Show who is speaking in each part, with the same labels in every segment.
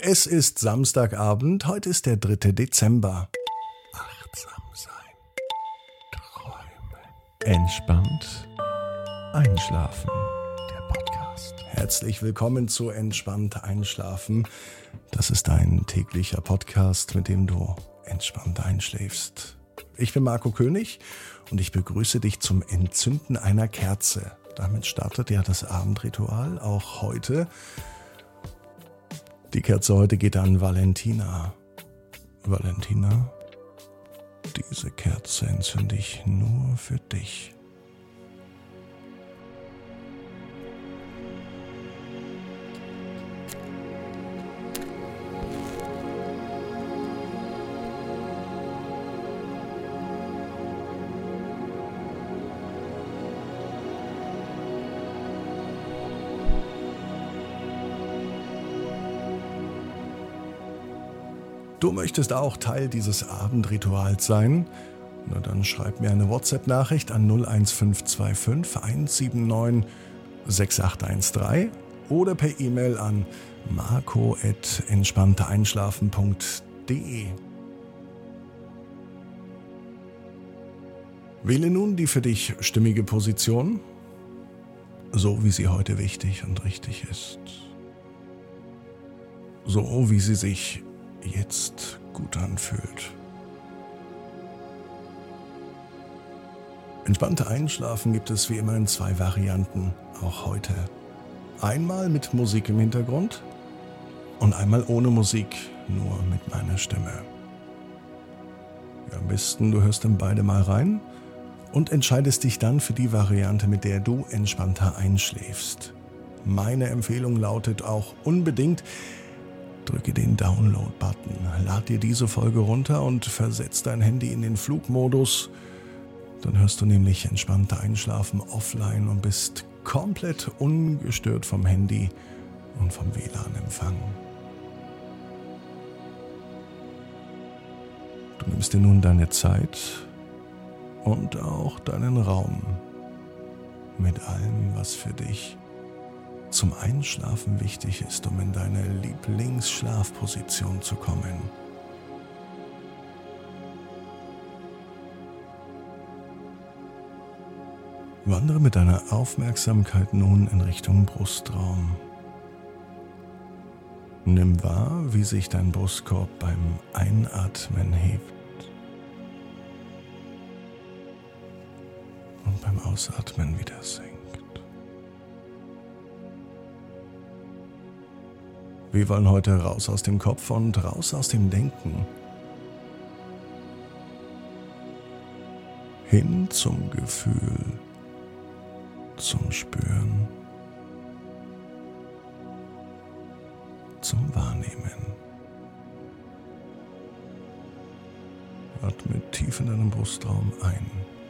Speaker 1: Es ist Samstagabend, heute ist der 3. Dezember. Achtsam sein, träumen, entspannt einschlafen. Der Podcast. Herzlich willkommen zu Entspannt einschlafen. Das ist ein täglicher Podcast, mit dem du entspannt einschläfst. Ich bin Marco König und ich begrüße dich zum Entzünden einer Kerze. Damit startet ja das Abendritual auch heute. Die Kerze heute geht an Valentina. Valentina, diese Kerze entzünde ich nur für dich. Du möchtest auch Teil dieses Abendrituals sein? Na dann schreib mir eine WhatsApp-Nachricht an 01525 179 6813 oder per E-Mail an marco@entspannteeinschlafen.de. Wähle nun die für dich stimmige Position, so wie sie heute wichtig und richtig ist. So wie sie sich jetzt gut anfühlt. Entspannte Einschlafen gibt es wie immer in 2 Varianten, auch heute. Einmal mit Musik im Hintergrund und einmal ohne Musik, nur mit meiner Stimme. Ja, am besten du hörst in beide mal rein und entscheidest dich dann für die Variante, mit der du entspannter einschläfst. Meine Empfehlung lautet auch unbedingt: drücke den Download-Button, lad dir diese Folge runter und versetz dein Handy in den Flugmodus. Dann hörst du nämlich entspannter einschlafen offline und bist komplett ungestört vom Handy und vom WLAN-Empfang. Du nimmst dir nun deine Zeit und auch deinen Raum mit allem, was für dich zum Einschlafen wichtig ist, um in deine Lieblingsschlafposition zu kommen. Wandere mit deiner Aufmerksamkeit nun in Richtung Brustraum. Nimm wahr, wie sich dein Brustkorb beim Einatmen hebt und beim Ausatmen wieder sinkt. Wir wollen heute raus aus dem Kopf und raus aus dem Denken. Hin zum Gefühl, zum Spüren, zum Wahrnehmen. Atme tief in deinen Brustraum ein.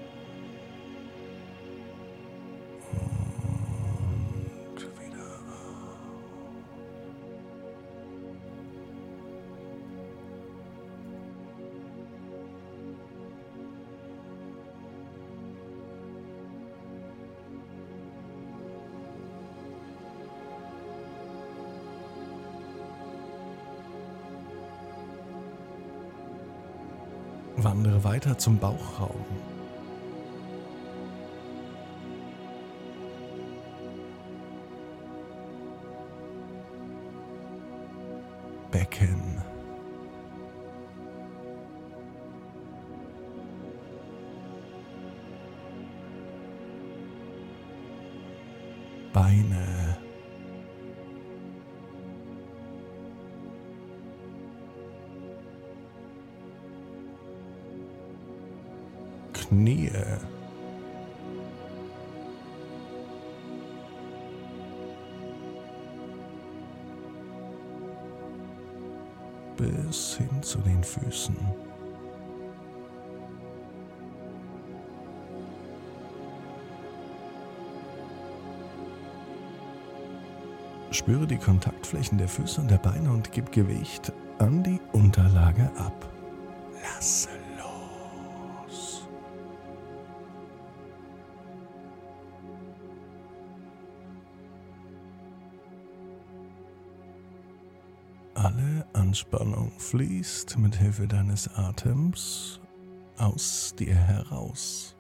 Speaker 1: Wandere weiter zum Bauchraum. Becken. Beine. Knie. Bis hin zu den Füßen. Spüre die Kontaktflächen der Füße und der Beine und gib Gewicht an die Unterlage ab. Lasse los. Alle Anspannung fließt mit Hilfe deines Atems aus dir heraus.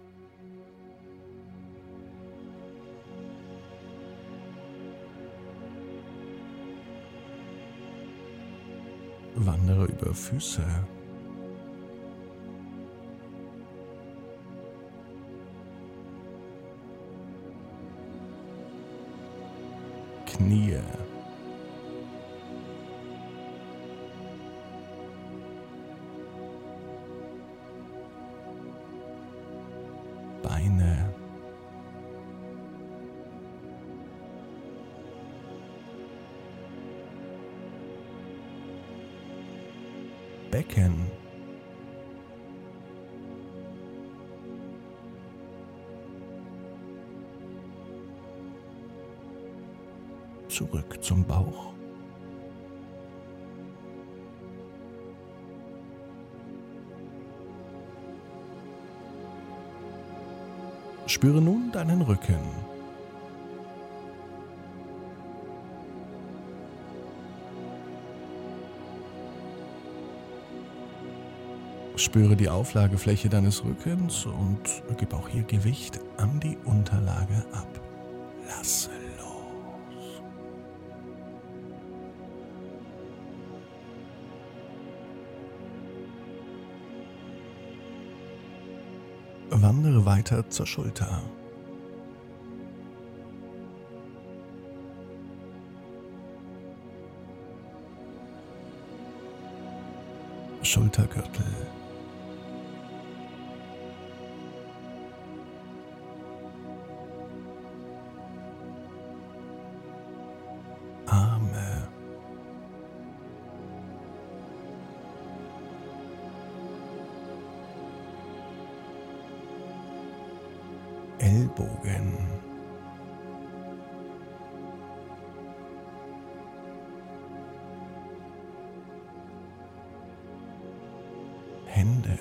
Speaker 1: Wandere über Füße, Knie, Beine, Becken, zurück zum Bauch, spüre nun deinen Rücken. Spüre die Auflagefläche deines Rückens und gib auch hier Gewicht an die Unterlage ab. Lasse los. Wandere weiter zur Schulter. Schultergürtel, Arme, Ellbogen, Hände,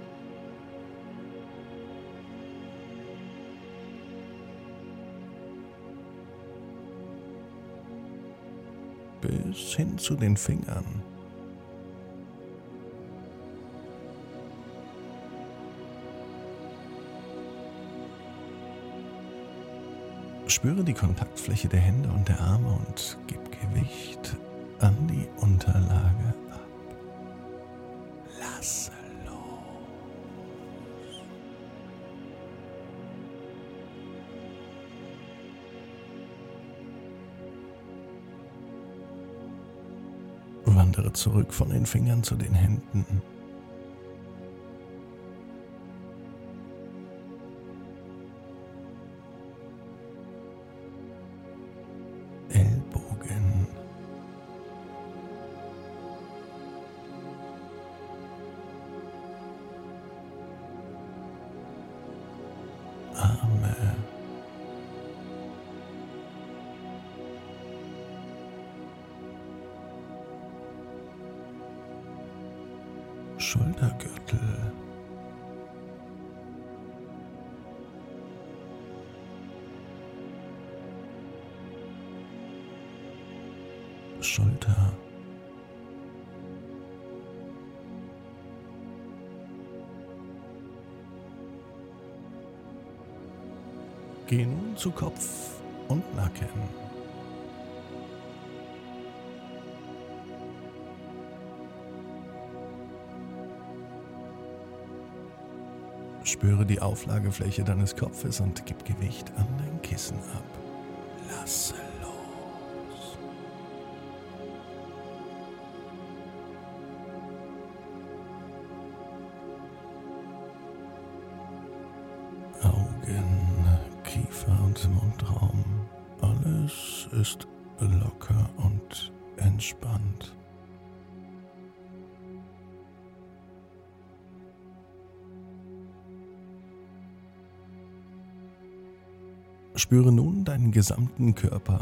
Speaker 1: bis hin zu den Fingern. Spüre die Kontaktfläche der Hände und der Arme und gib Gewicht an die Unterlage ab. Lasse los. Wandere zurück von den Fingern zu den Händen. Ellbogen, Arme, Schultergürtel, Schulter, geh nun zu Kopf und Nacken. Spüre die Auflagefläche deines Kopfes und gib Gewicht an dein Kissen ab. Lasse los. Augen, Kiefer und Mundraum. Alles ist locker und entspannt. Spüre nun deinen gesamten Körper.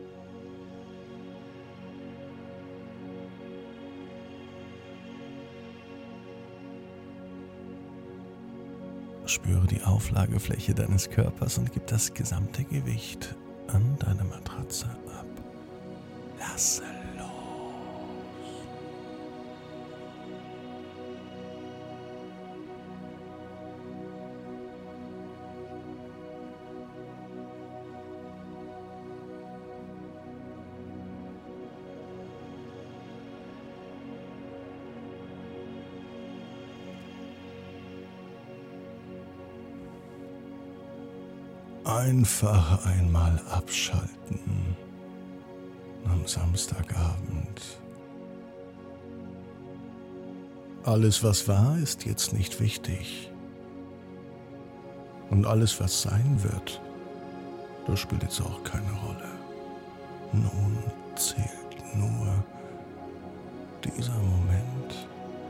Speaker 1: Spüre die Auflagefläche deines Körpers und gib das gesamte Gewicht an deine Matratze ab. Lasse los. Einfach einmal abschalten am Samstagabend. Alles, was war, ist jetzt nicht wichtig. Und alles, was sein wird, das spielt jetzt auch keine Rolle. Nun zählt nur dieser Moment.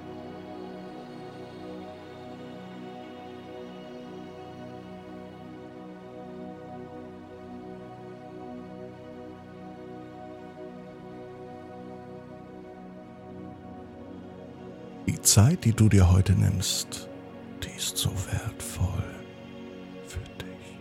Speaker 1: Die Zeit, die du dir heute nimmst, die ist so wertvoll für dich.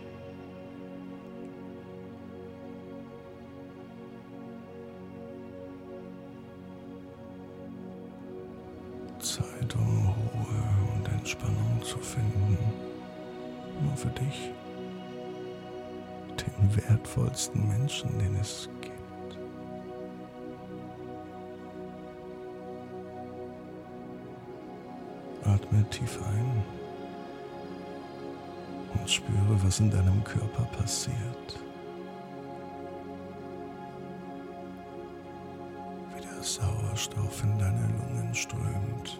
Speaker 1: Zeit, um Ruhe und Entspannung zu finden. Nur für dich. Den wertvollsten Menschen, den es gibt. Atme tief ein und spüre, was in deinem Körper passiert. Wie der Sauerstoff in deine Lungen strömt.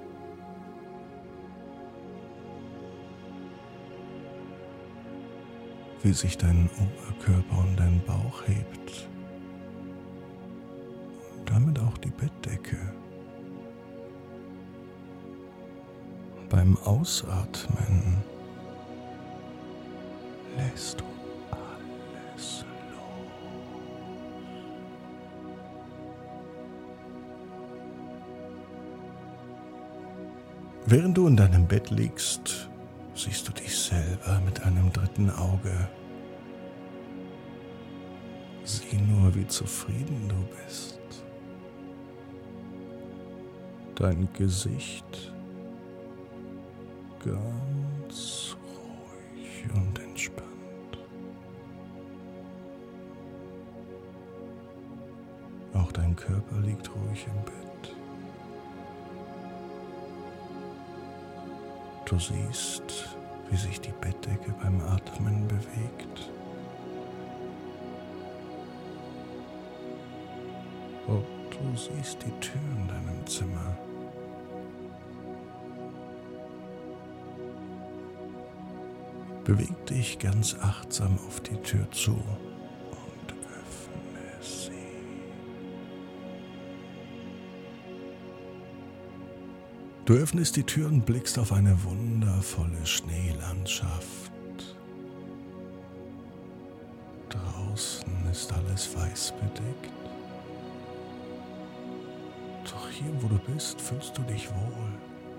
Speaker 1: Wie sich dein Oberkörper und dein Bauch hebt. Und damit auch die Bettdecke. Beim Ausatmen lässt du alles los. Während du in deinem Bett liegst, siehst du dich selber mit einem dritten Auge. Sieh nur, wie zufrieden du bist. Dein Gesicht ganz ruhig und entspannt. Auch dein Körper liegt ruhig im Bett. Du siehst, wie sich die Bettdecke beim Atmen bewegt. Und du siehst die Tür in deinem Zimmer. Beweg dich ganz achtsam auf die Tür zu und öffne sie. Du öffnest die Tür und blickst auf eine wundervolle Schneelandschaft. Draußen ist alles weiß bedeckt. Doch hier, wo du bist, fühlst du dich wohl.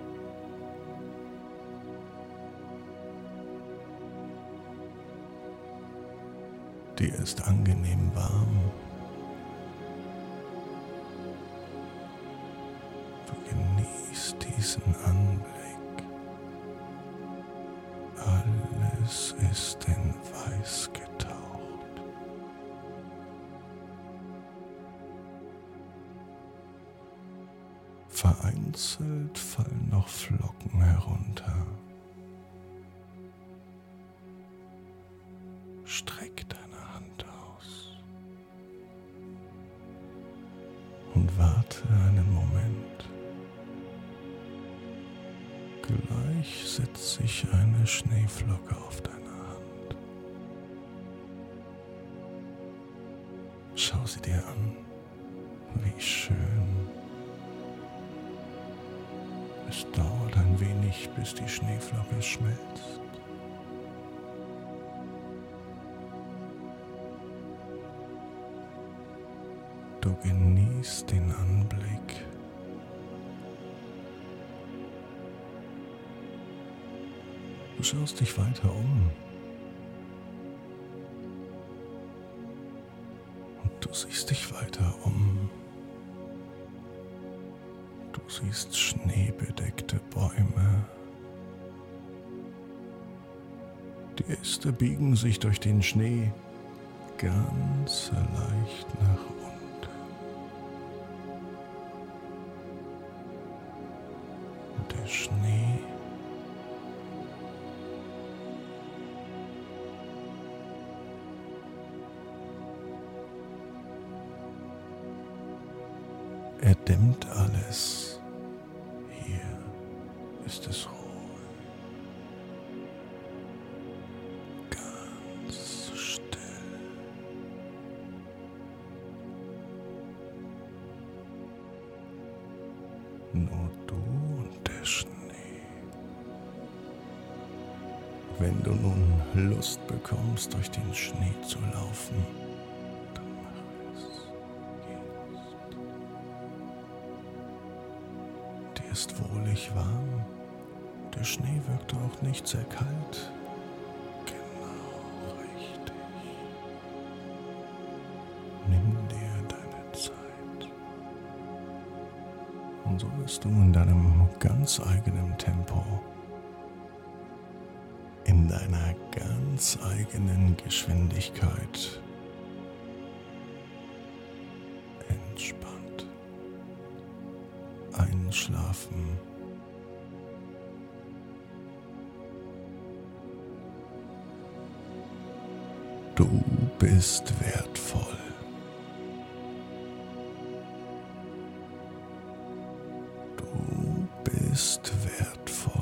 Speaker 1: Dir ist angenehm warm. Du genießt diesen Anblick. Alles ist in Weiß getaucht. Vereinzelt fallen noch Flocken herunter. Streck deine Hand aus und warte einen Moment. Gleich setzt sich eine Schneeflocke auf deine Hand. Schau sie dir an, wie schön. Es dauert ein wenig, bis die Schneeflocke schmilzt. Du genießt den Anblick. Du schaust dich weiter um. Und du siehst dich weiter um. Du siehst schneebedeckte Bäume. Die Äste biegen sich durch den Schnee ganz leicht nach unten. Der Schnee Er dämmt alles. Hier ist es ruhig. Ganz still. Nur du und der Schnee. Wenn du nun Lust bekommst, durch den Schnee zu laufen, dann mach es jetzt. Dir ist wohlig warm, der Schnee wirkt auch nicht sehr kalt. Genau richtig. Nimm dir deine Zeit. Und so wirst du in deinem ganz eigenen Tempo, in deiner ganz eigenen Geschwindigkeit entspannt einschlafen. Du bist wertvoll. Du bist wertvoll.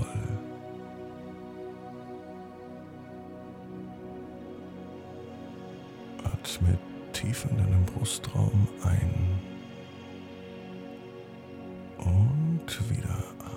Speaker 1: Atme tief in deinem Brustraum ein und wieder